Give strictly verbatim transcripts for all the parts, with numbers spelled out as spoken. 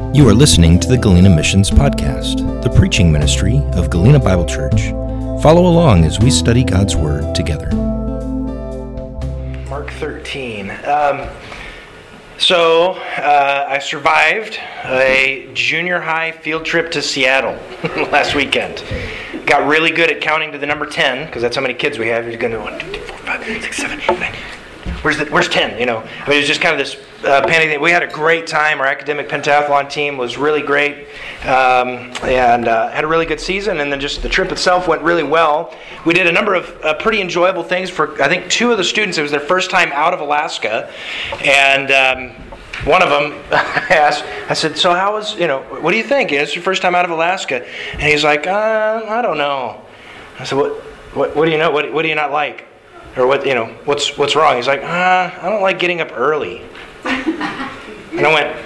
You are listening to the Galena Missions Podcast, the preaching ministry of Galena Bible Church. Follow along as we study God's Word together. Mark thirteen. Um, so, uh, I survived a junior high field trip to Seattle last weekend. Got really good at counting to the number ten, because that's how many kids we have. You're going to one, two, three, four, five, six, seven, eight, nine. Where's the, where's ten? You know, I mean, it was just kind of this uh, panic thing. We had a great time. Our academic pentathlon team was really great, um, and uh, had a really good season. And then just the trip itself went really well. We did a number of uh, pretty enjoyable things for, I think, two of the students. It was their first time out of Alaska, and um, one of them I asked, I said, "So how was, you know, what do you think? It's your first time out of Alaska?" And he's like, uh, "I don't know." I said, "What? What, what do you know? What, what do you not like?" Or what, you know, what's what's wrong? He's like, ah, I don't like getting up early. And I went,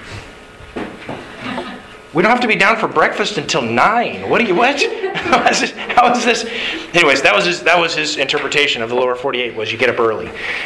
we don't have to be down for breakfast until nine. What do you, what? How is this? How is this? Anyways, that was his, that was his interpretation of the lower forty-eight, was you get up early.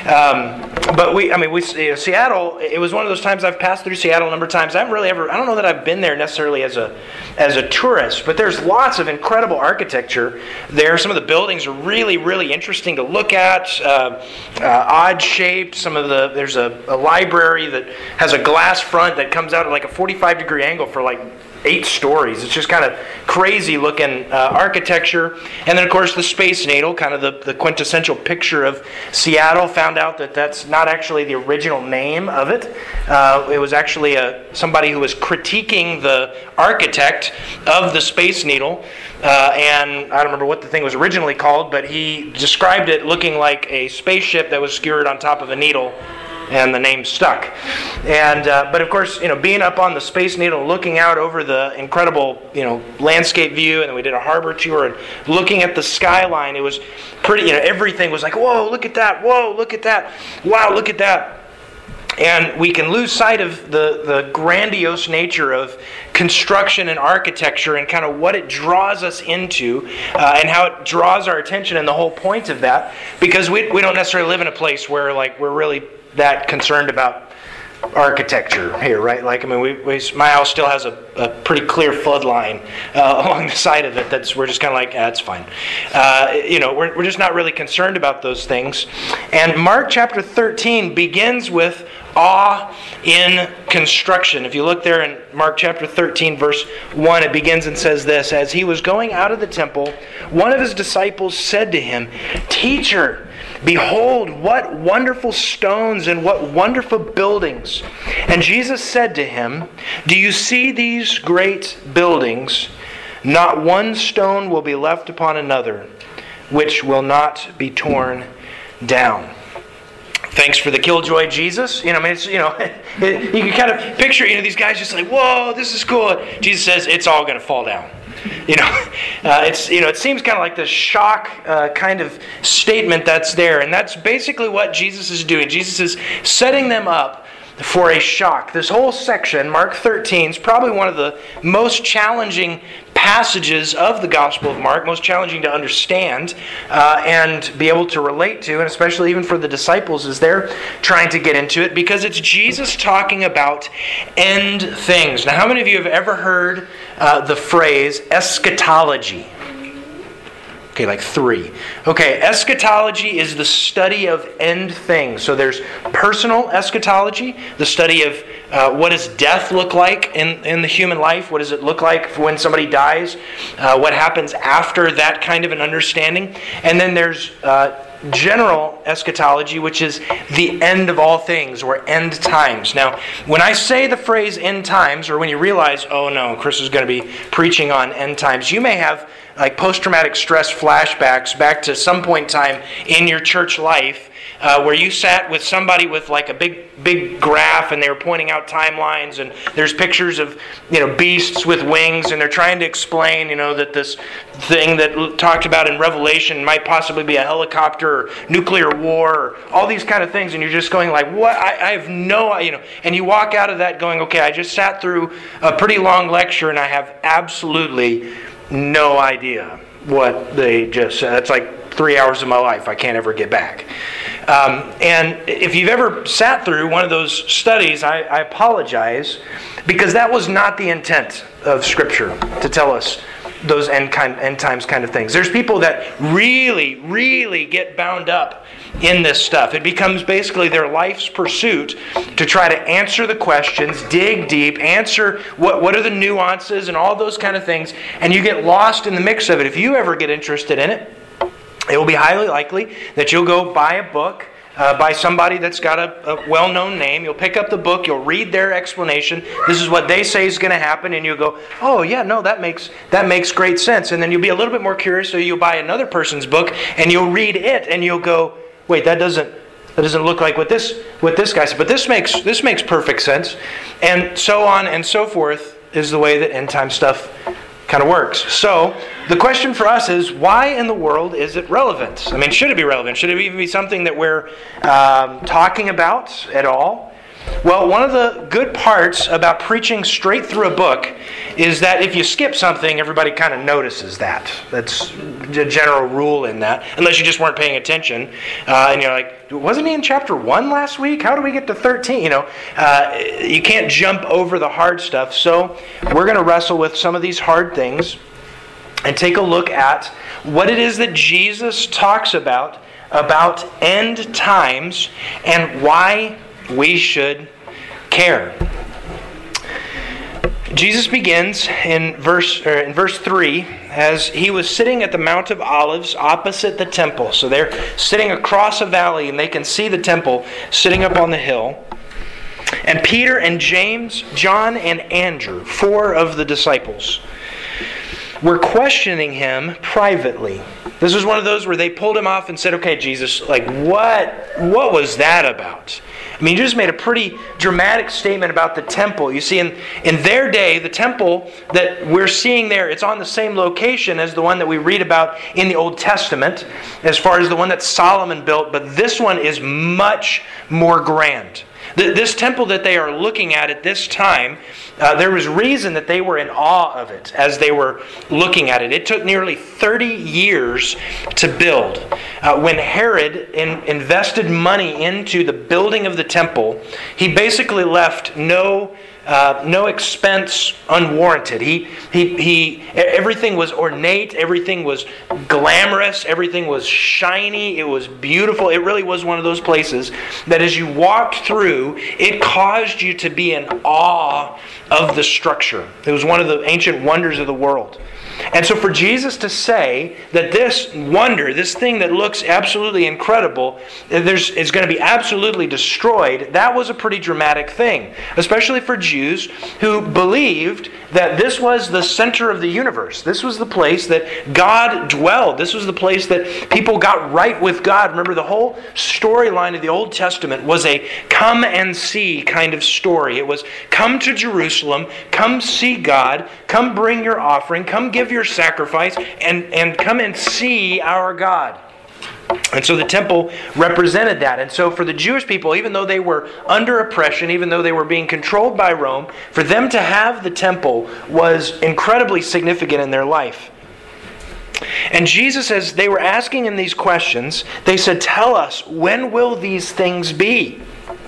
Um, but we, I mean, we, you know, Seattle, it was one of those times I've passed through Seattle a number of times. I haven't really ever, I don't know that I've been there necessarily as a, as a tourist, but there's lots of incredible architecture there. Some of the buildings are really, really interesting to look at, uh, uh, odd shaped. Some of the, there's a, a library that has a glass front that comes out at like a forty-five degree angle for like eight stories. It's just kind of crazy looking uh, architecture. And then, of course, the Space Needle, kind of the, the quintessential picture of Seattle. Found out that that's not actually the original name of it. Uh, it was actually a, somebody who was critiquing the architect of the Space Needle. Uh, and I don't remember what the thing was originally called, but he described it looking like a spaceship that was skewered on top of a needle. And the name stuck. And uh, but of course, you know, being up on the Space Needle, looking out over the incredible, you know, landscape view, and then we did a harbor tour and looking at the skyline, it was pretty. You know, everything was like, whoa, look at that! Whoa, look at that! Wow, look at that! And we can lose sight of the, the grandiose nature of construction and architecture and kind of what it draws us into uh, and how it draws our attention and the whole point of that, because we we don't necessarily live in a place where like we're really that concerned about architecture here, right? Like, I mean, we, we my house still has a, a pretty clear flood line uh, along the side of it. That's we're just kind of like, ah, it's fine. Uh, you know, we're we're just not really concerned about those things. And Mark chapter thirteen begins with awe in construction. If you look there in Mark chapter thirteen, verse one, it begins and says this: As he was going out of the temple, one of his disciples said to him, "Teacher, behold, what wonderful stones and what wonderful buildings." And Jesus said to him, "Do you see these great buildings? Not one stone will be left upon another, which will not be torn down." Thanks for the killjoy, Jesus. You know, I mean, it's, you know, it, you can kind of picture, you know, these guys just like, whoa, this is cool. Jesus says it's all going to fall down. You know, uh, it's you know, it seems kind of like this shock uh, kind of statement that's there, and that's basically what Jesus is doing. Jesus is setting them up for a shock. This whole section, Mark thirteen, is probably one of the most challenging passages of the Gospel of Mark, most challenging to understand uh, and be able to relate to, and especially even for the disciples as they're trying to get into it, because it's Jesus talking about end things. Now, how many of you have ever heard uh, the phrase eschatology? Okay, like three. Okay, eschatology is the study of end things. So there's personal eschatology, the study of uh, what does death look like in, in the human life? What does it look like when somebody dies? Uh, what happens after that kind of an understanding? And then there's uh, general eschatology, which is the end of all things, or end times. Now, when I say the phrase end times, or when you realize, oh no, Chris is going to be preaching on end times, you may have like post-traumatic stress flashbacks back to some point in time in your church life uh, where you sat with somebody with like a big big graph and they were pointing out timelines, and there's pictures of, you know, beasts with wings, and they're trying to explain, you know, that this thing that talked about in Revelation might possibly be a helicopter or nuclear war or all these kind of things, and you're just going like, what? I, I have no, you know, and you walk out of that going, okay, I just sat through a pretty long lecture and I have absolutely no idea what they just said. It's like three hours of my life I can't ever get back. Um, and if you've ever sat through one of those studies, I, I apologize, because that was not the intent of Scripture to tell us those end, kind, end times kind of things. There's people that really, really get bound up in this stuff. It becomes basically their life's pursuit to try to answer the questions, dig deep, answer what, what are the nuances and all those kind of things, and you get lost in the mix of it. If you ever get interested in it, it will be highly likely that you'll go buy a book uh, by somebody that's got a, a well-known name. You'll pick up the book, you'll read their explanation. This is what they say is going to happen, and you'll go, oh yeah, no, that makes that makes great sense. And then you'll be a little bit more curious, so you'll buy another person's book, and you'll read it, and you'll go, wait, that doesn't that doesn't look like what this what this guy said, but this makes this makes perfect sense, and so on and so forth is the way that end time stuff kind of works. So the question for us is, why in the world is it relevant? I mean, should it be relevant? Should it even be something that we're um, talking about at all? Well, one of the good parts about preaching straight through a book is that if you skip something, everybody kind of notices that. That's the general rule in that, unless you just weren't paying attention. Uh, and you're like, wasn't he in chapter one last week? How do we get to thirteen? You know, uh, you can't jump over the hard stuff. So we're going to wrestle with some of these hard things and take a look at what it is that Jesus talks about, about end times, and why we should care. Jesus begins in verse or in verse three as he was sitting at the Mount of Olives opposite the temple. So they're sitting across a valley and they can see the temple sitting up on the hill. And Peter and James, John and Andrew, four of the disciples, were questioning him privately. This was one of those where they pulled him off and said, okay, Jesus, like what what was that about? I mean, you just made a pretty dramatic statement about the temple. You see, in, in their day, the temple that we're seeing there, it's on the same location as the one that we read about in the Old Testament, as far as the one that Solomon built, but this one is much more grand. This temple that they are looking at at this time, uh, there was reason that they were in awe of it as they were looking at it. It took nearly thirty years to build. Uh, when Herod in, invested money into the building of the temple, he basically left no Uh, no expense unwarranted. He, he, he, everything was ornate, everything was glamorous, everything was shiny, it was beautiful. It really was one of those places that as you walked through, it caused you to be in awe of the structure. It was one of the ancient wonders of the world. And so for Jesus to say that this wonder, this thing that looks absolutely incredible, there's, is going to be absolutely destroyed, that was a pretty dramatic thing. Especially for Jews who believed that this was the center of the universe. This was the place that God dwelled. This was the place that people got right with God. Remember, the whole storyline of the Old Testament was a come and see kind of story. It was come to Jerusalem, come see God, come bring your offering, come give your sacrifice, and, and come and see our God. And so the temple represented that. And so for the Jewish people, even though they were under oppression, even though they were being controlled by Rome, for them to have the temple was incredibly significant in their life. And Jesus, as they were asking him these questions, they said, tell us, when will these things be?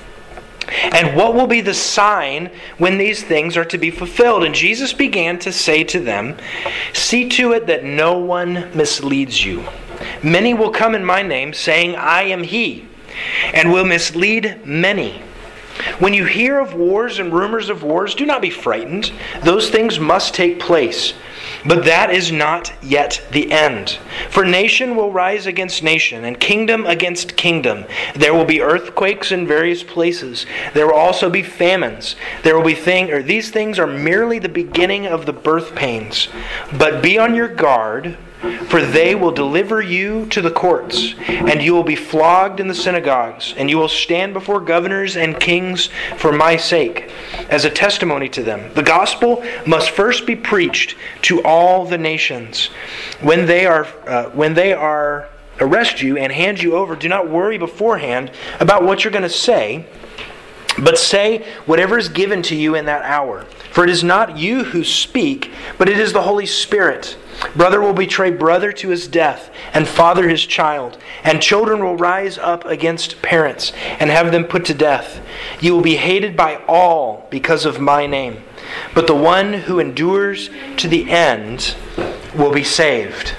And what will be the sign when these things are to be fulfilled? And Jesus began to say to them, see to it that no one misleads you. Many will come in my name, saying, I am he, and will mislead many. When you hear of wars and rumors of wars, do not be frightened. Those things must take place. But that is not yet the end. For nation will rise against nation, and kingdom against kingdom. There will be earthquakes in various places. There will also be famines. There will be thing, or these things are merely the beginning of the birth pains. But be on your guard, for they will deliver you to the courts, and you will be flogged in the synagogues, and you will stand before governors and kings for my sake, as a testimony to them. The gospel must first be preached to all the nations. When they are, uh, when they are arrest you and hand you over, do not worry beforehand about what you're going to say, But say whatever is given to you in that hour. For it is not you who speak, but it is the Holy Spirit. Brother will betray brother to his death, and father his child. And children will rise up against parents, and have them put to death. You will be hated by all because of my name. But the one who endures to the end will be saved.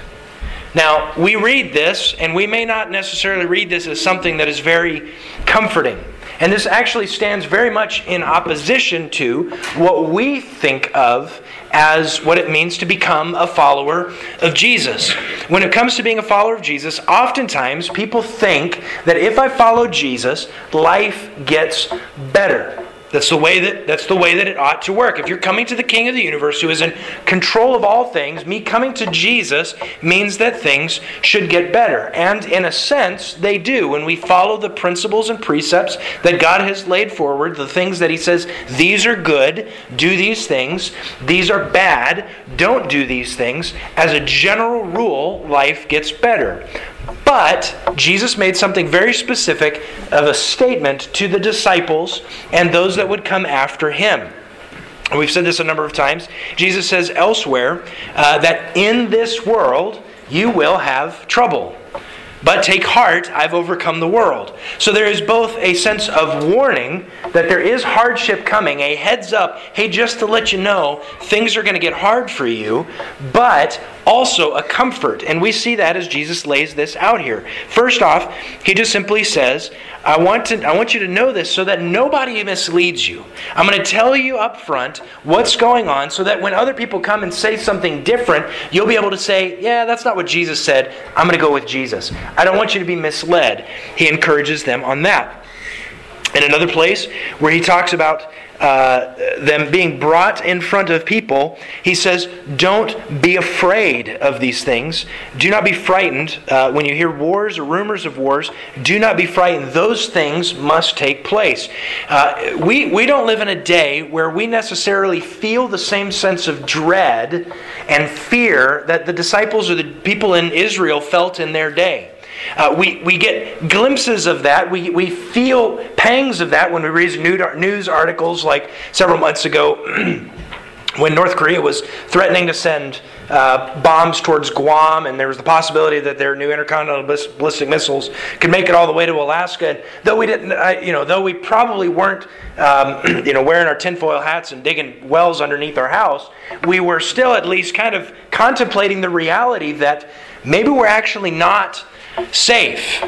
Now, we read this, and we may not necessarily read this as something that is very comforting. And this actually stands very much in opposition to what we think of as what it means to become a follower of Jesus. When it comes to being a follower of Jesus, oftentimes people think that if I follow Jesus, life gets better. That's the way that that's the way that it ought to work. If you're coming to the King of the universe who is in control of all things, me coming to Jesus means that things should get better. And in a sense, they do. When we follow the principles and precepts that God has laid forward, the things that He says, these are good, do these things. These are bad, don't do these things. As a general rule, life gets better. But Jesus made something very specific of a statement to the disciples and those that would come after Him. And we've said this a number of times. Jesus says elsewhere uh, that in this world you will have trouble. But take heart, I've overcome the world. So there is both a sense of warning that there is hardship coming, a heads up, hey, just to let you know, things are going to get hard for you, but also a comfort. And we see that as Jesus lays this out here. First off, He just simply says, I want to, I want you to know this so that nobody misleads you. I'm going to tell you up front what's going on so that when other people come and say something different, you'll be able to say, yeah, that's not what Jesus said. I'm going to go with Jesus. I don't want you to be misled. He encourages them on that. In another place where He talks about uh, them being brought in front of people, He says, don't be afraid of these things. Do not be frightened. Uh, when you hear wars or rumors of wars, do not be frightened. Those things must take place. Uh, we, we don't live in a day where we necessarily feel the same sense of dread and fear that the disciples or the people in Israel felt in their day. Uh, we, we get glimpses of that. We, we feel pangs of that when we read news articles like several months ago when North Korea was threatening to send uh, bombs towards Guam, and there was the possibility that their new intercontinental ballistic missiles could make it all the way to Alaska. And though we didn't, uh, you know, though we probably weren't, um, you know, wearing our tinfoil hats and digging wells underneath our house, we were still at least kind of contemplating the reality that maybe we're actually not safe.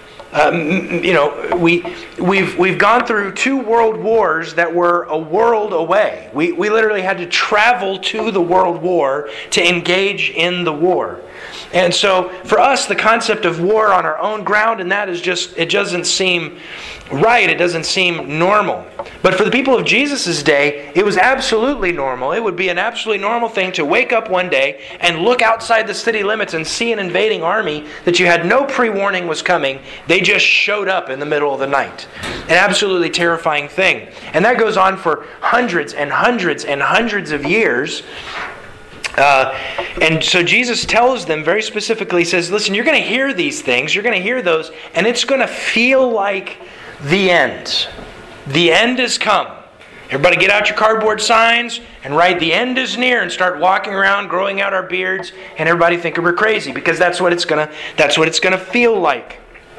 Um, you know, we we've we've gone through two world wars that were a world away. We we literally had to travel to the world war to engage in the war. And so for us, the concept of war on our own ground, and that is just, it doesn't seem right. It doesn't seem normal. But for the people of Jesus' day, it was absolutely normal. It would be an absolutely normal thing to wake up one day and look outside the city limits and see an invading army that you had no pre-warning was coming. They just showed up in the middle of the night. An absolutely terrifying thing. And that goes on for hundreds and hundreds and hundreds of years. Uh, and so Jesus tells them very specifically, He says, listen, you're going to hear these things, you're going to hear those, and it's going to feel like the end. The end has come. Everybody get out your cardboard signs and write, the end is near, and start walking around, growing out our beards, and everybody think we're crazy, because that's what it's going to, that's what it's going to feel like.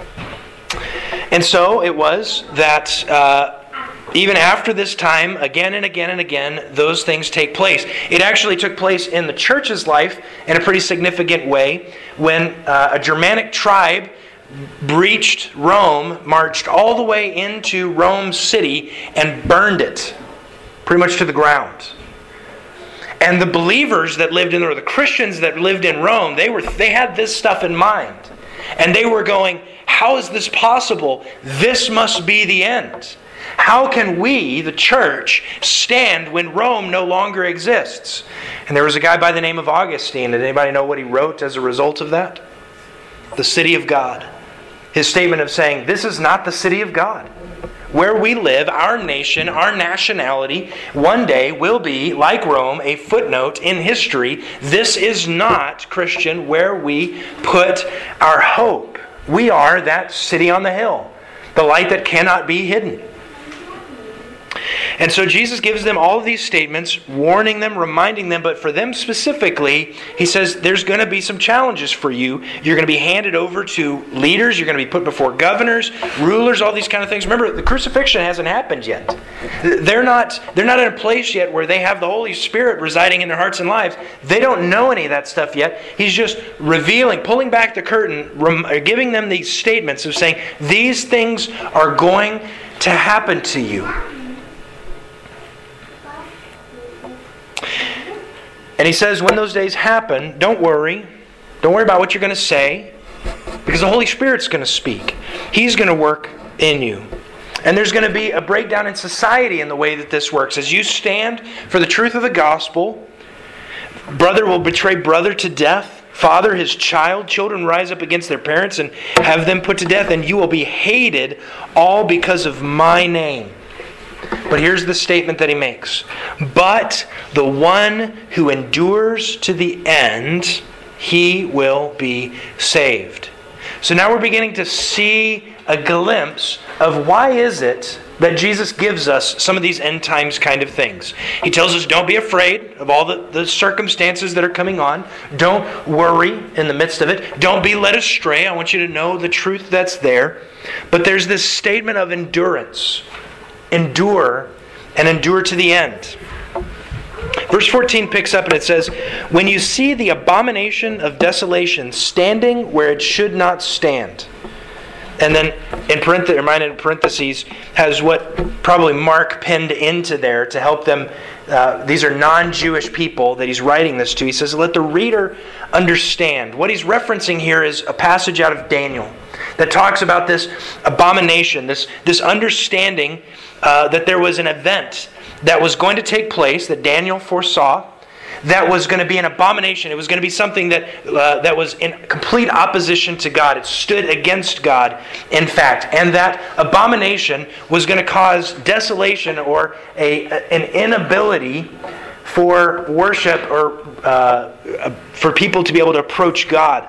And so it was that uh, even after this time, again and again and again, those things take place. It actually took place in the church's life in a pretty significant way when uh, a Germanic tribe breached Rome, marched all the way into Rome city, and burned it pretty much to the ground. And the believers that lived in there, or the Christians that lived in Rome, they were they had this stuff in mind. And they were going, how is this possible? This must be the end. How can we, the church, stand when Rome no longer exists? And there was a guy by the name of Augustine. Did anybody know what he wrote as a result of that? The city of God. His statement of saying, this is not the city of God. Where we live, our nation, our nationality, one day will be, like Rome, a footnote in history. This is not, Christian, where we put our hope. We are that city on the hill, the light that cannot be hidden. And so Jesus gives them all of these statements, warning them, reminding them, but for them specifically, he says there's going to be some challenges for you. You're going to be handed over to leaders, you're going to be put before governors, rulers, all these kind of things. Remember, the crucifixion hasn't happened yet. They're not, they're not in a place yet where they have the Holy Spirit residing in their hearts and lives. They don't know any of that stuff yet. He's just revealing, pulling back the curtain, rem- giving them these statements of saying, these things are going to happen to you. And he says, when those days happen, don't worry. Don't worry about what you're going to say, because the Holy Spirit's going to speak. He's going to work in you. And there's going to be a breakdown in society in the way that this works. As you stand for the truth of the gospel, brother will betray brother to death, father his child, children rise up against their parents and have them put to death, and you will be hated all because of my name. But here's the statement that he makes. But the one who endures to the end, he will be saved. So now we're beginning to see a glimpse of why is it that Jesus gives us some of these end times kind of things. He tells us don't be afraid of all the, the circumstances that are coming on. Don't worry in the midst of it. Don't be led astray. I want you to know the truth that's there. But there's this statement of endurance. Endure and endure to the end. Verse fourteen picks up and it says, when you see the abomination of desolation standing where it should not stand. And then in parentheses, reminded in parentheses, has what probably Mark penned into there to help them. Uh, these are non-Jewish people that he's writing this to. He says, let the reader understand. What he's referencing here is a passage out of Daniel that talks about this abomination, this, this understanding uh, that there was an event that was going to take place that Daniel foresaw, that was going to be an abomination. It was going to be something that uh, that was in complete opposition to God. It stood against God, in fact. And that abomination was going to cause desolation or a an inability for worship or uh, for people to be able to approach God.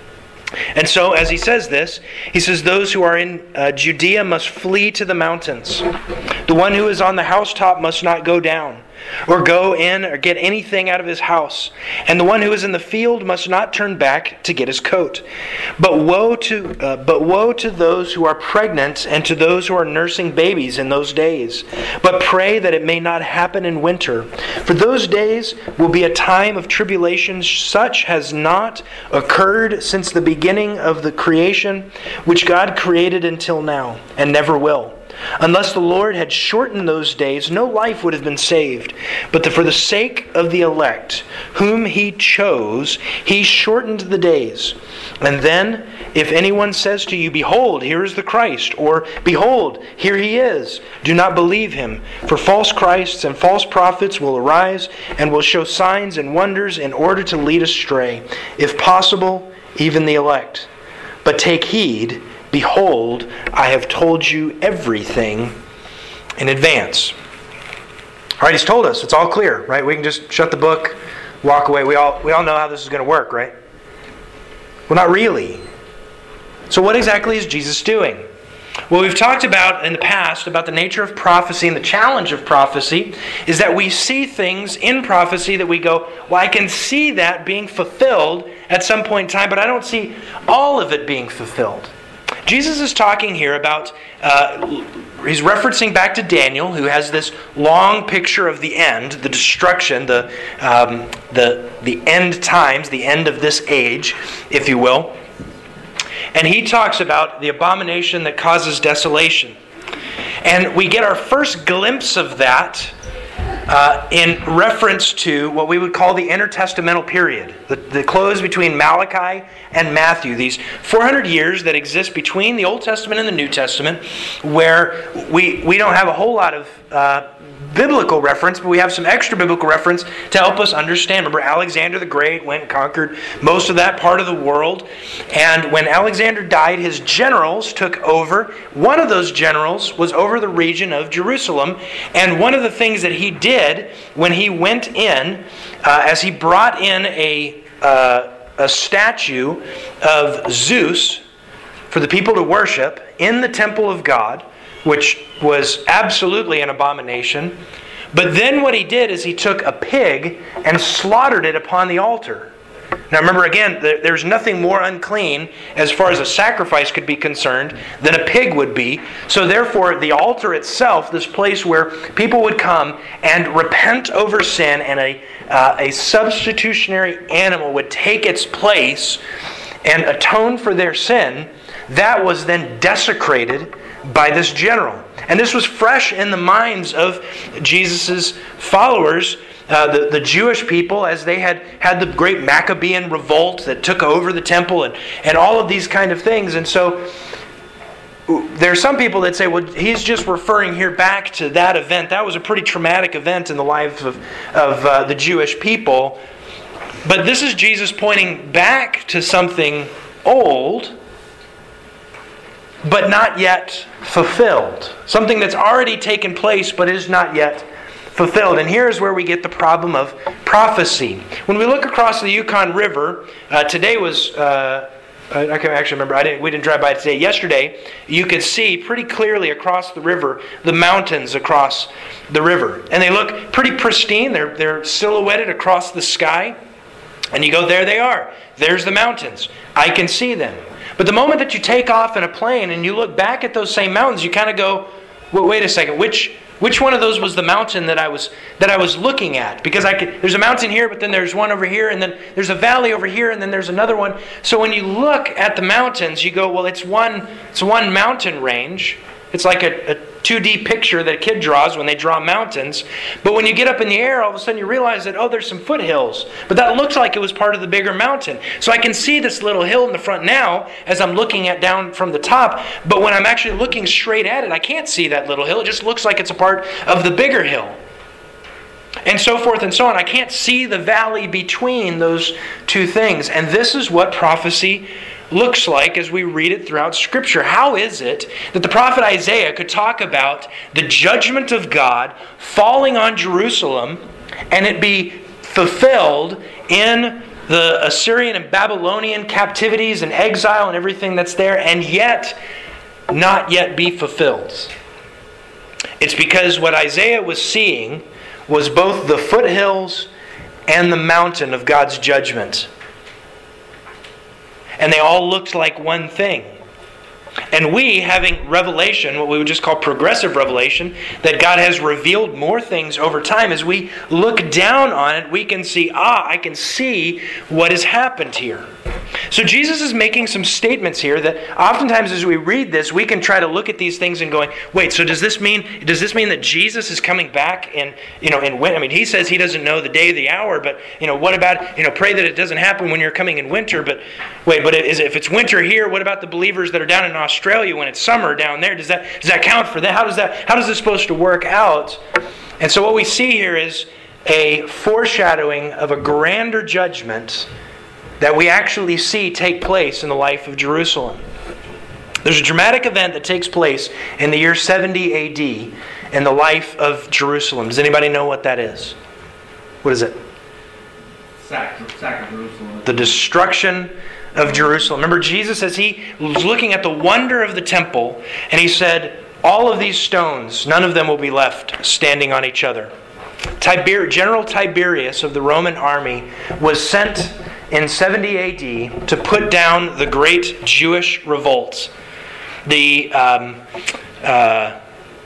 And so, as he says this, he says, those who are in uh, Judea must flee to the mountains. The one who is on the housetop must not go down, or go in or get anything out of his house. And the one who is in the field must not turn back to get his coat. But woe to uh, but woe to those who are pregnant and to those who are nursing babies in those days. But pray that it may not happen in winter. For those days will be a time of tribulation such has not occurred since the beginning of the creation, which God created until now, and never will. Unless the Lord had shortened those days, no life would have been saved. But the, for the sake of the elect, whom He chose, He shortened the days. And then, if anyone says to you, behold, here is the Christ, or behold, here He is, do not believe him. For false Christs and false prophets will arise and will show signs and wonders in order to lead astray, if possible, even the elect. But take heed, behold, I have told you everything in advance. All right, he's told us. It's all clear, right? We can just shut the book, walk away. We all we all know how this is going to work, right? Well, not really. So what exactly is Jesus doing? Well, we've talked about in the past about the nature of prophecy, and the challenge of prophecy is that we see things in prophecy that we go, well, I can see that being fulfilled at some point in time, but I don't see all of it being fulfilled. Jesus is talking here about, uh, he's referencing back to Daniel, who has this long picture of the end, the destruction, the, um, the, the end times, the end of this age, if you will. And he talks about the abomination that causes desolation. And we get our first glimpse of that uh, in reference to what we would call the intertestamental period, the, the close between Malachi and Matthew, these four hundred years that exist between the Old Testament and the New Testament, where we, we don't have a whole lot of uh, biblical reference, but we have some extra biblical reference to help us understand. Remember, Alexander the Great went and conquered most of that part of the world. And when Alexander died, his generals took over. One of those generals was over the region of Jerusalem. And one of the things that he did when he went in, uh, as he brought in a, uh, a statue of Zeus for the people to worship in the temple of God, which was absolutely an abomination. But then what he did is he took a pig and slaughtered it upon the altar. Now remember again, there's nothing more unclean as far as a sacrifice could be concerned than a pig would be. So therefore the altar itself, this place where people would come and repent over sin, and a, uh, a substitutionary animal would take its place and atone for their sin, that was then desecrated by this general. And this was fresh in the minds of Jesus' followers, uh, the, the Jewish people, as they had had the great Maccabean revolt that took over the temple and, and all of these kind of things. And so there are some people that say, well, he's just referring here back to that event. That was a pretty traumatic event in the life of, of uh, the Jewish people. But this is Jesus pointing back to something old, but not yet fulfilled. Something that's already taken place, but is not yet fulfilled. And here's where we get the problem of prophecy. When we look across the Yukon River, uh, today was, uh, I can actually remember, I didn't, we didn't drive by today. Yesterday, you could see pretty clearly across the river, the mountains across the river. And they look pretty pristine. They're, they're silhouetted across the sky. And you go, there they are. There's the mountains. I can see them. But the moment that you take off in a plane and you look back at those same mountains, you kind of go, well, wait a second, which which one of those was the mountain that I was that I was looking at? Because I could, there's a mountain here, but then there's one over here, and then there's a valley over here, and then there's another one. So when you look at the mountains, you go, well, it's one it's one mountain range. It's like a, a two D picture that a kid draws when they draw mountains. But when you get up in the air, all of a sudden you realize that, oh, there's some foothills. But that looks like it was part of the bigger mountain. So I can see this little hill in the front now as I'm looking at down from the top. But when I'm actually looking straight at it, I can't see that little hill. It just looks like it's a part of the bigger hill. And so forth and so on. I can't see the valley between those two things. And this is what prophecy looks like as we read it throughout Scripture. How is it that the prophet Isaiah could talk about the judgment of God falling on Jerusalem and it be fulfilled in the Assyrian and Babylonian captivities and exile and everything that's there, and yet not yet be fulfilled? It's because what Isaiah was seeing was both the foothills and the mountain of God's judgment. And they all looked like one thing. And we, having revelation, what we would just call progressive revelation, that God has revealed more things over time, as we look down on it, we can see, ah, I can see what has happened here. So Jesus is making some statements here that oftentimes as we read this, we can try to look at these things and going, wait, so does this mean does this mean that Jesus is coming back in, you know, in winter? I mean, he says he doesn't know the day, the hour, but, you know, what about, you know, pray that it doesn't happen when you're coming in winter, but wait, but is, if it's winter here, what about the believers that are down in Australia when it's summer down there? Does that does that count for that? How does that how is this supposed to work out? And so what we see here is a foreshadowing of a grander judgment that we actually see take place in the life of Jerusalem. There's a dramatic event that takes place in the year seventy A D in the life of Jerusalem. Does anybody know what that is? What is it? Sack, sack of Jerusalem. The destruction of Jerusalem. Remember, Jesus, as he was looking at the wonder of the temple, and he said, all of these stones, none of them will be left standing on each other. Tiber- General Tiberius of the Roman army was sent in seventy A D to put down the great Jewish revolt. The um, uh,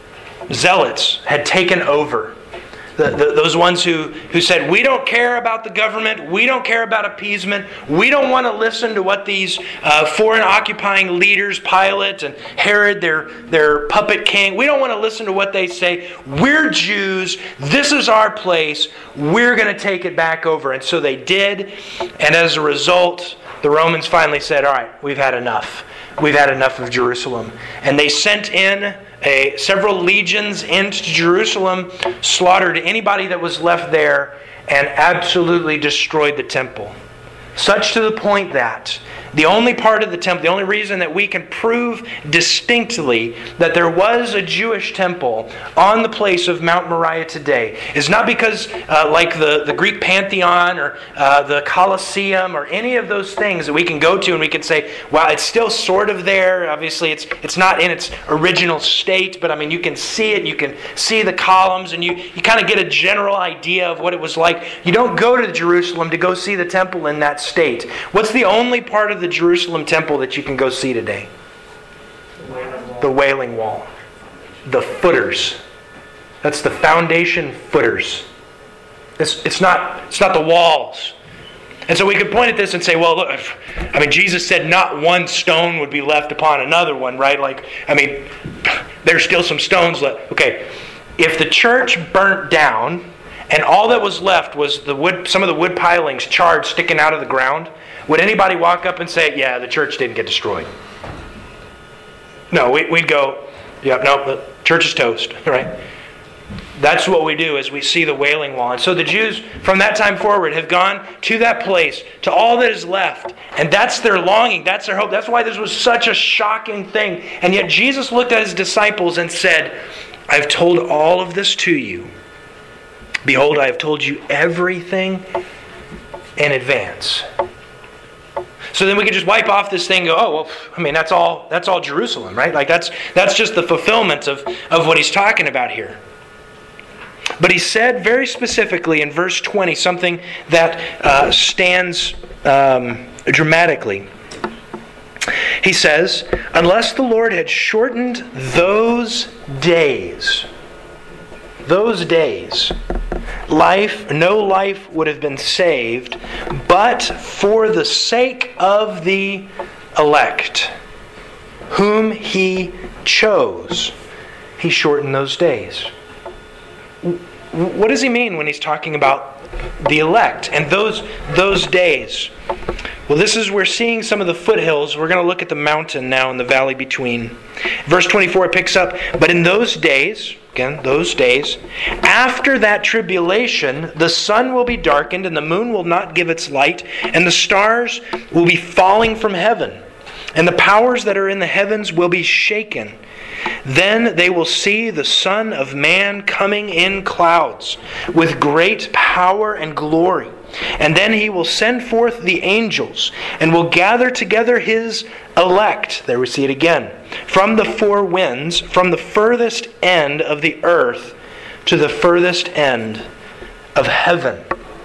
Zealots had taken over. The, the, those ones who, who said, we don't care about the government, we don't care about appeasement, we don't want to listen to what these uh, foreign occupying leaders, Pilate and Herod, their, their puppet king, we don't want to listen to what they say. We're Jews, this is our place, we're going to take it back over. And so they did, and as a result, the Romans finally said, all right, we've had enough. We've had enough of Jerusalem. And they sent in a, several legions into Jerusalem, slaughtered anybody that was left there, and absolutely destroyed the temple. Such to the point that The only part of the temple, the only reason that we can prove distinctly that there was a Jewish temple on the place of Mount Moriah today is not because uh, like the, the Greek Pantheon or uh, the Colosseum or any of those things that we can go to and we can say, wow, it's still sort of there. Obviously, it's it's not in its original state, but I mean, you can see it, you can see the columns, and you, you kind of get a general idea of what it was like. You don't go to Jerusalem to go see the temple in that state. What's the only part of the Jerusalem temple that you can go see today? The Wailing Wall. The footers. That's the foundation footers. It's, it's not, it's not the walls. And so we could point at this and say, well, look, I mean, Jesus said not one stone would be left upon another one, right? Like, I mean, there's still some stones left. Okay, if the church burnt down and all that was left was the wood, some of the wood pilings charred sticking out of the ground, would anybody walk up and say, yeah, the church didn't get destroyed? No, we, we'd go, yeah, no, the church is toast, right? That's what we do as we see the Wailing Wall. And so the Jews from that time forward have gone to that place, to all that is left. And that's their longing. That's their hope. That's why this was such a shocking thing. And yet Jesus looked at his disciples and said, I've told all of this to you. Behold, I have told you everything in advance. So then we could just wipe off this thing and go, oh, well, I mean, that's all that's all Jerusalem, right? Like that's that's just the fulfillment of, of what he's talking about here. But he said very specifically in verse twenty something that uh, stands um, dramatically. He says, unless the Lord had shortened those days, those days, life, no life would have been saved, but for the sake of the elect, whom he chose, he shortened those days. What does he mean when he's talking about the elect and those those days? Well, this is, we're seeing some of the foothills. We're going to look at the mountain now in the valley between. Verse twenty-four, it picks up, but in those days, again, those days, after that tribulation, the sun will be darkened and the moon will not give its light, and the stars will be falling from heaven, and the powers that are in the heavens will be shaken. Then they will see the Son of Man coming in clouds with great power and glory. And then he will send forth the angels and will gather together his elect. There we see it again. From the four winds, from the furthest end of the earth to the furthest end of heaven.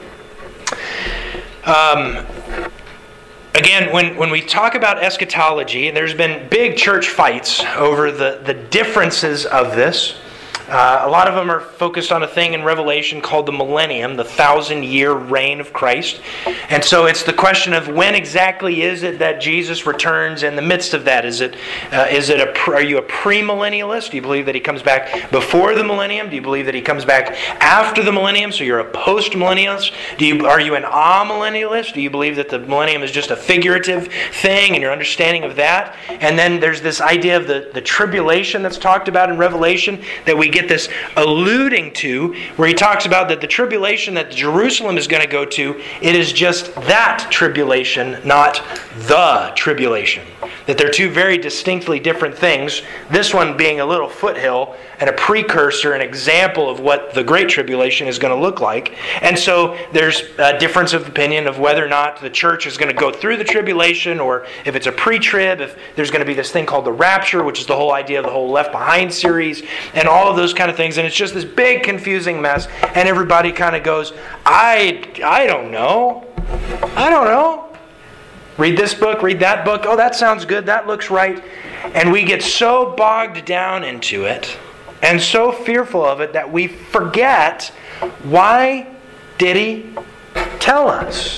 Um... Again, when, when we talk about eschatology, there's been big church fights over the, the differences of this. Uh, a lot of them are focused on a thing in Revelation called the millennium, the thousand-year reign of Christ. And so it's the question of when exactly is it that Jesus returns in the midst of that? Is it, uh, is it a, are you a premillennialist? Do you believe that he comes back before the millennium? Do you believe that he comes back after the millennium? So you're a post-millennialist? Do you, are you an amillennialist? Do you believe that the millennium is just a figurative thing and your understanding of that? And then there's this idea of the, the tribulation that's talked about in Revelation that we get this alluding to, where he talks about that the tribulation that Jerusalem is going to go to, it is just that tribulation, not the tribulation. That they're two very distinctly different things. This one being a little foothill and a precursor, an example of what the Great Tribulation is going to look like. And so there's a difference of opinion of whether or not the church is going to go through the tribulation, or if it's a pre-trib, if there's going to be this thing called the rapture, which is the whole idea of the whole Left Behind series, and all of those kind of things. And it's just this big confusing mess. And everybody kind of goes, I, I don't know. I don't know. Read this book, read that book. Oh, that sounds good. That looks right. And we get so bogged down into it and so fearful of it that we forget, why did he tell us?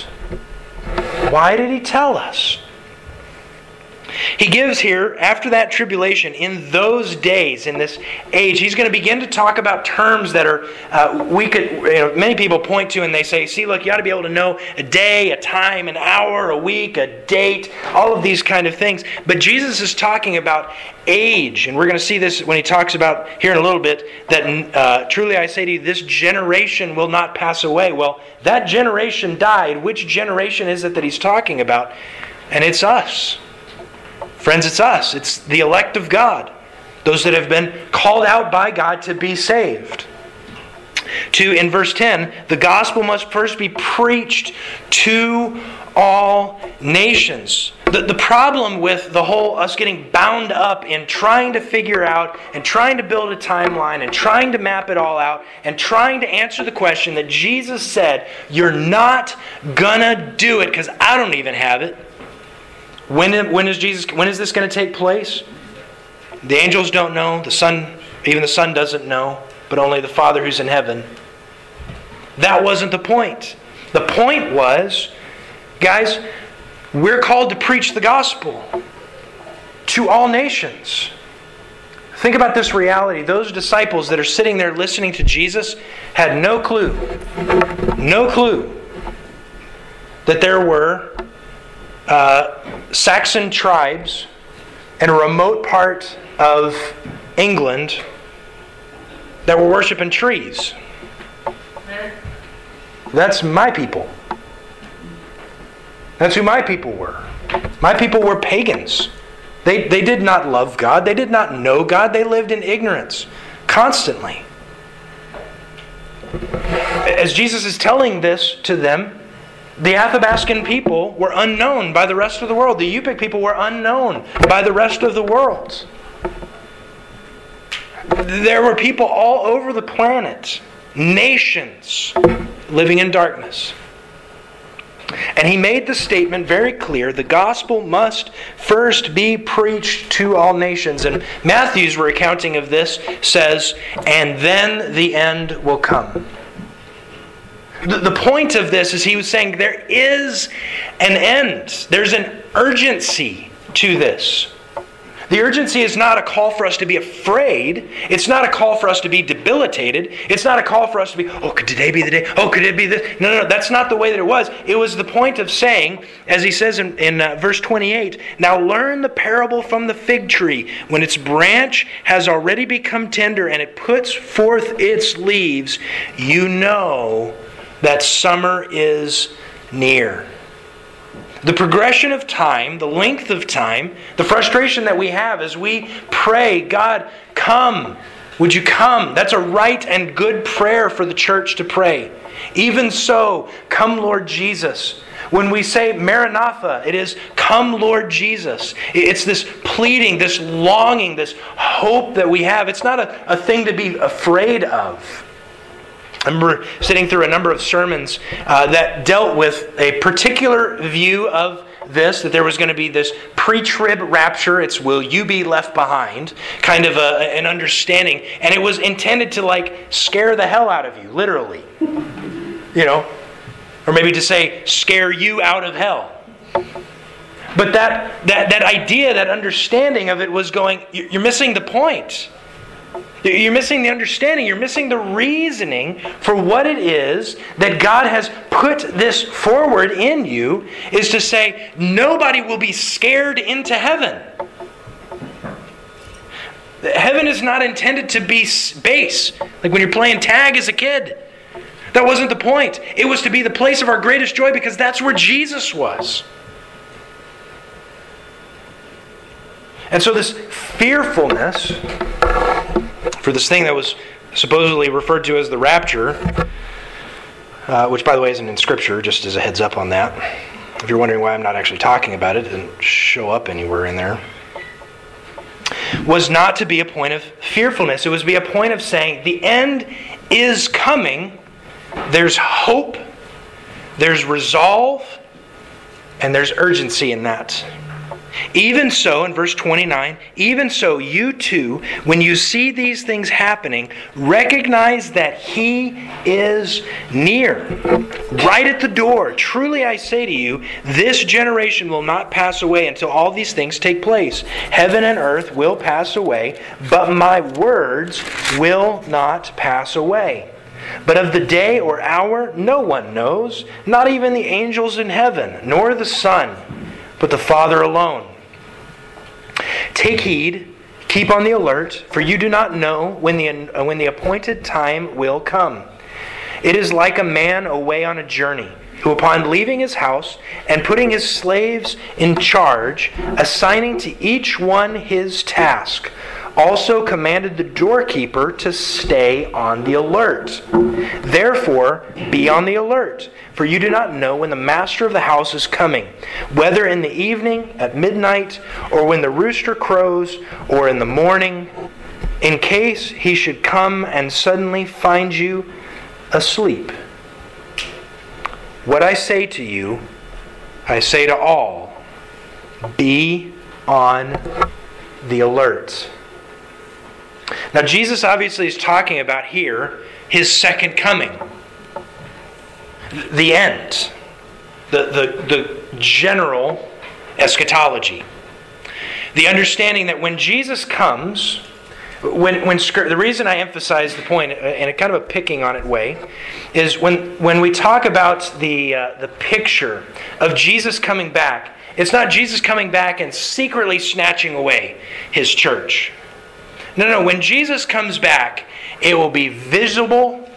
Why did he tell us? He gives here, after that tribulation, in those days, in this age, he's going to begin to talk about terms that are, uh, we could, you know, many people point to and they say, see, look, you ought to be able to know a day, a time, an hour, a week, a date, all of these kind of things. But Jesus is talking about age, and we're going to see this when he talks about, here in a little bit, that uh, truly I say to you, this generation will not pass away. Well, that generation died. Which generation is it that he's talking about? And it's us. Friends, it's us. It's the elect of God. Those that have been called out by God to be saved. To, in verse ten, the gospel must first be preached to all nations. The, the problem with the whole us getting bound up in trying to figure out and trying to build a timeline and trying to map it all out and trying to answer the question that Jesus said, you're not gonna do it because I don't even have it. When, when is Jesus? When is this going to take place? The angels don't know. The Son, even the Son doesn't know, but only the Father who's in heaven. That wasn't the point. The point was, guys, we're called to preach the gospel to all nations. Think about this reality. Those disciples that are sitting there listening to Jesus had no clue, no clue that there were uh, Saxon tribes in a remote part of England that were worshiping trees. That's my people. That's who my people were. My people were pagans. They, they did not love God. They did not know God. They lived in ignorance constantly. As Jesus is telling this to them, the Athabascan people were unknown by the rest of the world. The Yupik people were unknown by the rest of the world. There were people all over the planet, nations, living in darkness. And he made the statement very clear, the gospel must first be preached to all nations. And Matthew's recounting of this says, and then the end will come. The, the point of this is he was saying there is an end. There's an urgency to this. The urgency is not a call for us to be afraid. It's not a call for us to be debilitated. It's not a call for us to be, oh, could today be the day? Oh, could it be this? No, no, no. That's not the way that it was. It was the point of saying, as he says in, in uh, verse twenty-eight, now learn the parable from the fig tree. When its branch has already become tender and it puts forth its leaves, you know that summer is near. The progression of time, the length of time, the frustration that we have as we pray, God, come. Would you come? That's a right and good prayer for the church to pray. Even so, come Lord Jesus. When we say Maranatha, it is come Lord Jesus. It's this pleading, this longing, this hope that we have. It's not a, a thing to be afraid of. I remember sitting through a number of sermons uh, that dealt with a particular view of this, that there was going to be this pre-trib rapture, it's will you be left behind, kind of a, an understanding. And it was intended to like scare the hell out of you, literally. You know, or maybe to say, scare you out of hell. But that, that, that idea, that understanding of it was going, you're missing the point. You're missing the understanding. You're missing the reasoning for what it is that God has put this forward in you, is to say nobody will be scared into heaven. Heaven is not intended to be base, like when you're playing tag as a kid. That wasn't the point. It was to be the place of our greatest joy because that's where Jesus was. And so this fearfulness for this thing that was supposedly referred to as the rapture, uh, which by the way isn't in Scripture, just as a heads up on that. If you're wondering why I'm not actually talking about it, it didn't show up anywhere in there, was not to be a point of fearfulness. It was to be a point of saying the end is coming, there's hope, there's resolve, and there's urgency in that. Even so, in verse twenty-nine, even so, you too, when you see these things happening, recognize that He is near, right at the door. Truly I say to you, this generation will not pass away until all these things take place. Heaven and earth will pass away, but my words will not pass away. But of the day or hour no one knows, not even the angels in heaven, nor the Son, but the Father alone. Take heed, keep on the alert, for you do not know when the, when the appointed time will come. It is like a man away on a journey, who upon leaving his house and putting his slaves in charge, assigning to each one his task, also commanded the doorkeeper to stay on the alert. Therefore, be on the alert, for you do not know when the master of the house is coming, whether in the evening, at midnight, or when the rooster crows, or in the morning, in case he should come and suddenly find you asleep. What I say to you, I say to all, be on the alert. Now, Jesus obviously is talking about here his second coming. The end. The, the, the general eschatology. The understanding that when Jesus comes, when, when the reason I emphasize the point in a kind of a picking on it way is when, when we talk about the, uh, the picture of Jesus coming back, it's not Jesus coming back and secretly snatching away his church. No, no, when Jesus comes back, it will be visible,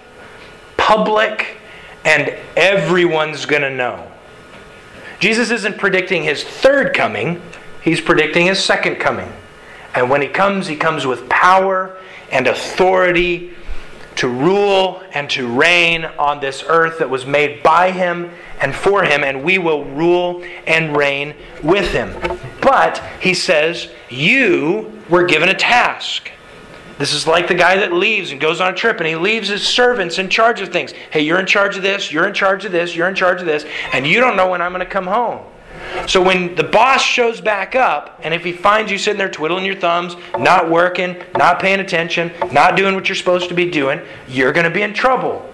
public, and everyone's going to know. Jesus isn't predicting his third coming, he's predicting his second coming. And when he comes, he comes with power and authority to rule and to reign on this earth that was made by him and for him, and we will rule and reign with him. But, he says, you were given a task. This is like the guy that leaves and goes on a trip and he leaves his servants in charge of things. Hey, you're in charge of this, you're in charge of this, you're in charge of this, and you don't know when I'm going to come home. So when the boss shows back up, and if he finds you sitting there twiddling your thumbs, not working, not paying attention, not doing what you're supposed to be doing, you're going to be in trouble.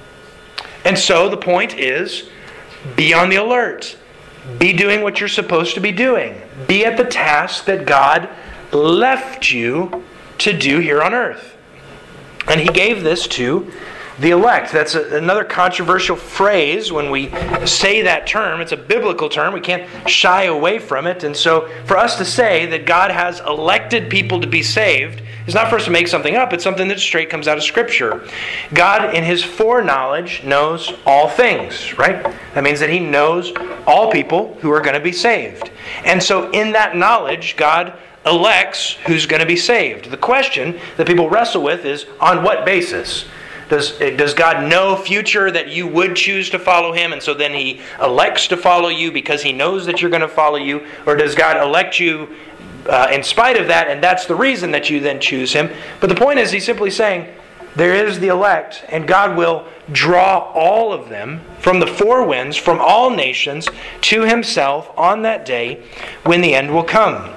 And so the point is, be on the alert. Be doing what you're supposed to be doing. Be at the task that God left you to do here on earth. And he gave this to the elect. That's a, another controversial phrase when we say that term. It's a biblical term. We can't shy away from it. And so for us to say that God has elected people to be saved is not for us to make something up. It's something that straight comes out of Scripture. God, in his foreknowledge, knows all things, right? That means that he knows all people who are going to be saved. And so in that knowledge, God elects who's going to be saved. The question that people wrestle with is, on what basis? Does, does God know future that you would choose to follow him, and so then he elects to follow you because he knows that you're going to follow you? Or does God elect you uh, in spite of that, and that's the reason that you then choose him? But the point is, he's simply saying, there is the elect, and God will draw all of them from the four winds, from all nations, to himself on that day when the end will come.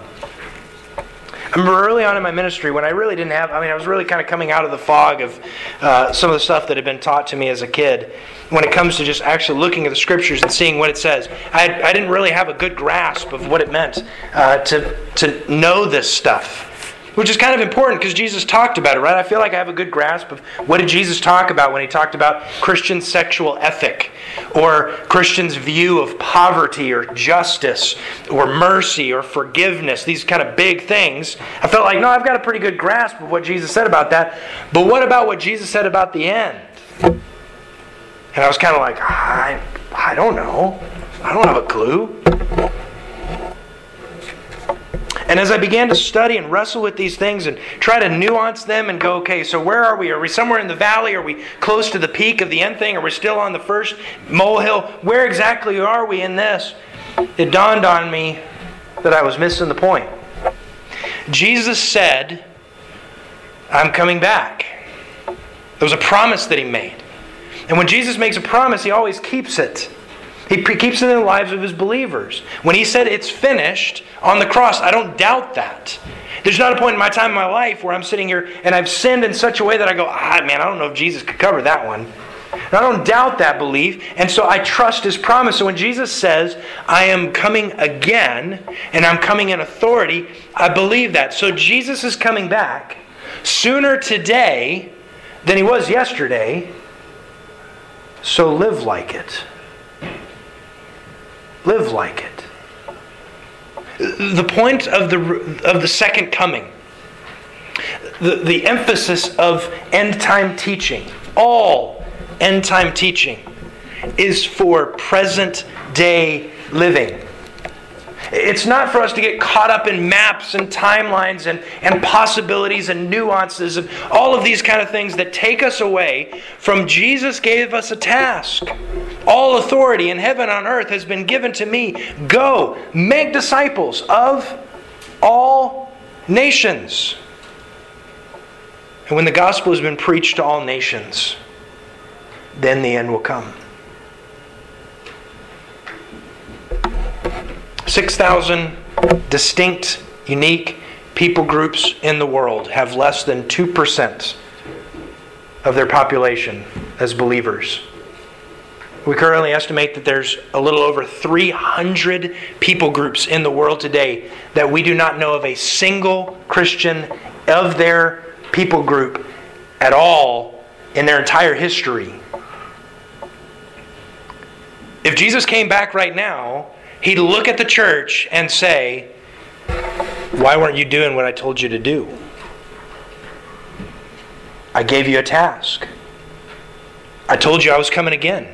I remember early on in my ministry when I really didn't have, I mean, I was really kind of coming out of the fog of uh, some of the stuff that had been taught to me as a kid. When it comes to just actually looking at the Scriptures and seeing what it says, I, had, I didn't really have a good grasp of what it meant uh, to, to know this stuff. Which is kind of important because Jesus talked about it, right? I feel like I have a good grasp of what did Jesus talk about when he talked about Christian sexual ethic, or Christians' view of poverty or justice or mercy or forgiveness, these kind of big things. I felt like, no, I've got a pretty good grasp of what Jesus said about that. But what about what Jesus said about the end? And I was kind of like, I, I don't know. I don't have a clue. And as I began to study and wrestle with these things and try to nuance them and go, okay, so where are we? Are we somewhere in the valley? Are we close to the peak of the end thing? Are we still on the first molehill? Where exactly are we in this? It dawned on me that I was missing the point. Jesus said, I'm coming back. There was a promise that he made. And when Jesus makes a promise, he always keeps it. He keeps it in the lives of his believers. When he said it's finished on the cross, I don't doubt that. There's not a point in my time in my life where I'm sitting here and I've sinned in such a way that I go, ah, man, I don't know if Jesus could cover that one. And I don't doubt that belief, and so I trust his promise. So when Jesus says, I am coming again, and I'm coming in authority, I believe that. So Jesus is coming back sooner today than he was yesterday, so live like it. Live like it. The point of the of the second coming, the, the emphasis of end time teaching, all end time teaching, is for present day living. It's not for us to get caught up in maps and timelines and, and possibilities and nuances and all of these kind of things that take us away from Jesus gave us a task. All authority in heaven and on earth has been given to me. Go, make disciples of all nations. And when the gospel has been preached to all nations, then the end will come. six thousand distinct, unique people groups in the world have less than two percent of their population as believers. We currently estimate that there's a little over three hundred people groups in the world today that we do not know of a single Christian of their people group at all in their entire history. If Jesus came back right now, He'd look at the church and say, why weren't you doing what I told you to do? I gave you a task. I told you I was coming again.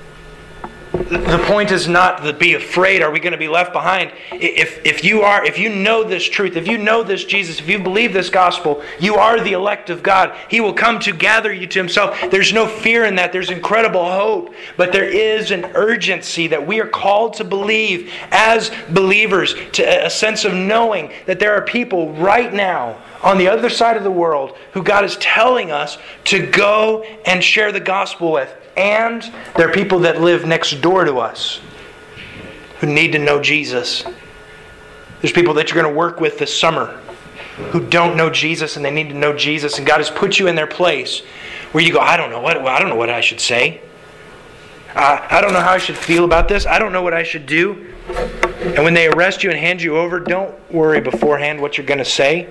The point is not to be afraid, are we going to be left behind? If, if you are, if you know this truth, if you know this Jesus, if you believe this gospel, you are the elect of God. He will come to gather you to Himself. There's no fear in that. There's incredible hope. But there is an urgency that we are called to believe as believers, to a sense of knowing that there are people right now on the other side of the world who God is telling us to go and share the gospel with. And there are people that live next door to us who need to know Jesus. There's people that you're going to work with this summer who don't know Jesus and they need to know Jesus. And God has put you in their place where you go, I don't know what I don't know what I should say. Uh, I don't know how I should feel about this. I don't know what I should do. And when they arrest you and hand you over, don't worry beforehand what you're going to say.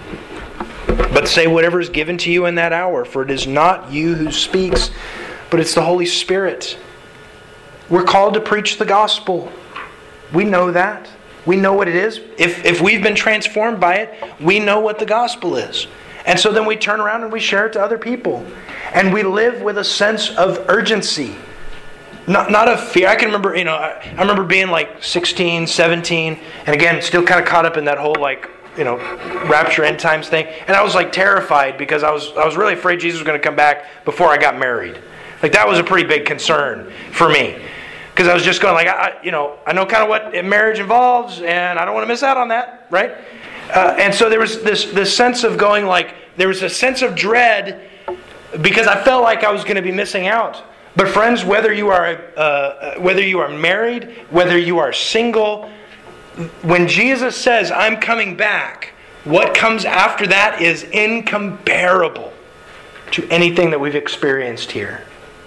But say whatever is given to you in that hour. For it is not you who speaks, but it's the Holy Spirit. We're called to preach the gospel. We know that. We know what it is. If, if we've been transformed by it, we know what the gospel is. And so then we turn around and we share it to other people. And we live with a sense of urgency. Not, not of fear. I can remember, you know, I, I remember being like sixteen, seventeen, and again, still kind of caught up in that whole like, you know, rapture end times thing. And I was like terrified because I was I was really afraid Jesus was going to come back before I got married. Like that was a pretty big concern for me. Because I was just going like, I, you know, I know kind of what marriage involves and I don't want to miss out on that, right? Uh, and so there was this, this sense of going like, there was a sense of dread because I felt like I was going to be missing out. But friends, whether you are uh, whether you are married, whether you are single, when Jesus says, I'm coming back, what comes after that is incomparable to anything that we've experienced here.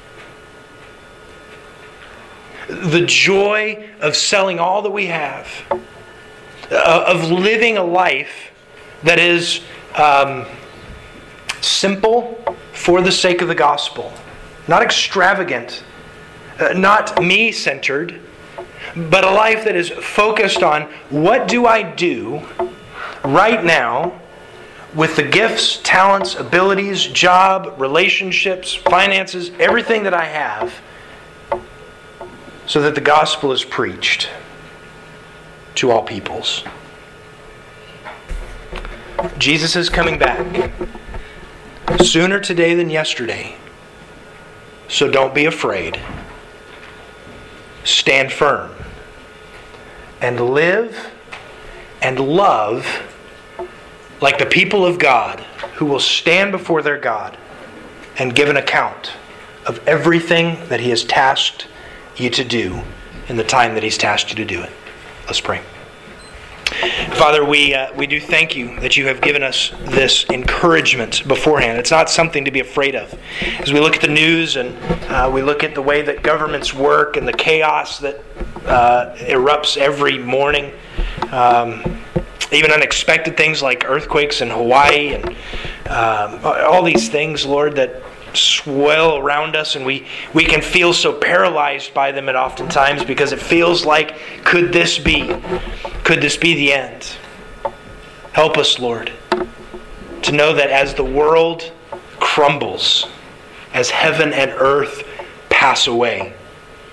The joy of selling all that we have, of living a life that is um, simple for the sake of the gospel, not extravagant, uh, not me-centered, but a life that is focused on what do I do right now with the gifts, talents, abilities, job, relationships, finances, everything that I have, so that the gospel is preached to all peoples. Jesus is coming back sooner today than yesterday. So don't be afraid. Stand firm. And live and love like the people of God who will stand before their God and give an account of everything that He has tasked you to do in the time that He's tasked you to do it. Let's pray. Father, we uh, we do thank You that You have given us this encouragement beforehand. It's not something to be afraid of. As we look at the news and uh, we look at the way that governments work and the chaos that uh, erupts every morning, um, even unexpected things like earthquakes in Hawaii and um, all these things, Lord, that swell around us, and we, we can feel so paralyzed by them at oftentimes because it feels like, could this be? Could this be the end? Help us, Lord, to know that as the world crumbles, as heaven and earth pass away,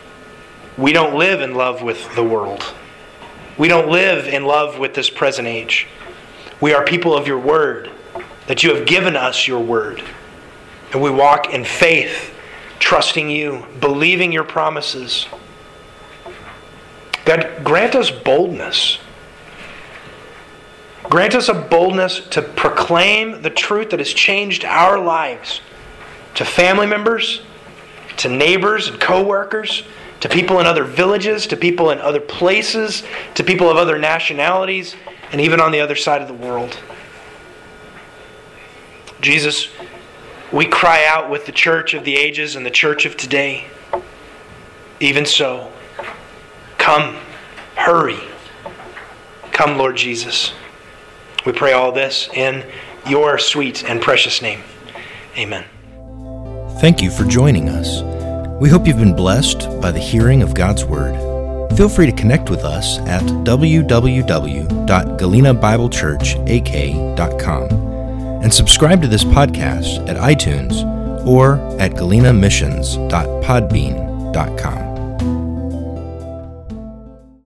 We don't live in love with the world. We don't live in love with this present age. We are people of your word, that you have given us your word. And we walk in faith, trusting you, believing your promises. God, grant us boldness. Grant us a boldness to proclaim the truth that has changed our lives to family members, to neighbors and co-workers, to people in other villages, to people in other places, to people of other nationalities, and even on the other side of the world. Jesus, we cry out with the church of the ages and the church of today. Even so, come, hurry. Come, Lord Jesus. We pray all this in your sweet and precious name. Amen. Thank you for joining us. We hope you've been blessed by the hearing of God's Word. Feel free to connect with us at w w w dot galena bible church a k dot com and subscribe to this podcast at iTunes or at galena missions dot podbean dot com.